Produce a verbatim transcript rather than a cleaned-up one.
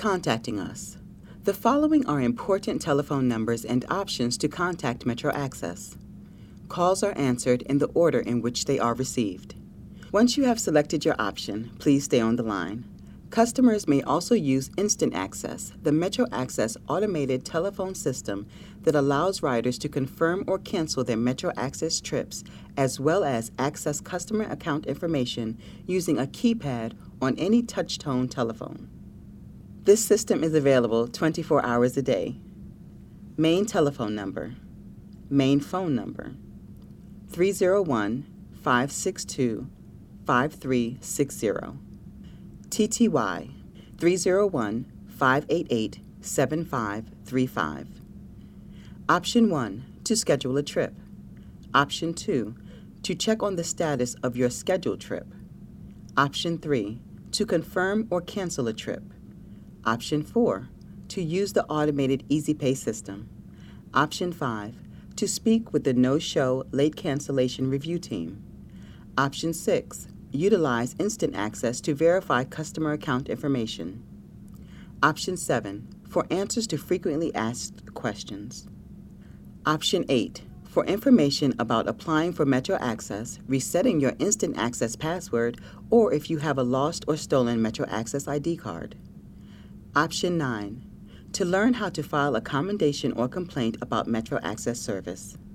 Contacting us. The following are important telephone numbers and options to contact Metro Access. Calls are answered in the order in which they are received. Once you have selected your option, please stay on the line. Customers may also use Instant Access, the Metro Access automated telephone system that allows riders to confirm or cancel their Metro Access trips, as well as access customer account information using a keypad on any touch-tone telephone. This system is available twenty-four hours a day. Main telephone number. Main phone number. three oh one, five six two, five three six zero. T T Y three oh one, five eight eight, seven five three five. Option one, to schedule a trip. Option two, to check on the status of your scheduled trip. Option three, to confirm or cancel a trip. Option four, to use the automated EasyPay system. Option five, to speak with the no-show late cancellation review team. Option six, utilize Instant Access to verify customer account information. Option seven, for answers to frequently asked questions. Option eight, for information about applying for Metro Access, resetting your Instant Access password, or if you have a lost or stolen Metro Access I D card. Option nine, to learn how to file a commendation or complaint about Metro Access service.